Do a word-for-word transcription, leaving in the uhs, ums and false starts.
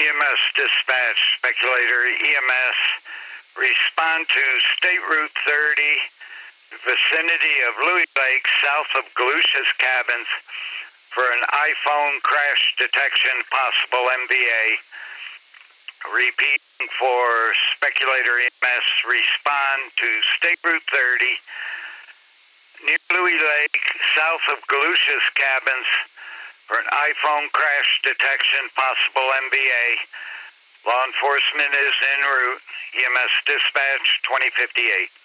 M S dispatch, speculator E M S, respond to State Route thirty, vicinity of Louis Lake, south of Galusha's Cabins, for an iPhone crash detection, possible M V A. Repeating for speculator E M S, respond to State Route thirty, near Louis Lake, south of Galusha's Cabins, for an iPhone crash detection, possible M V A. Law enforcement is en route. E M S dispatch twenty fifty-eight.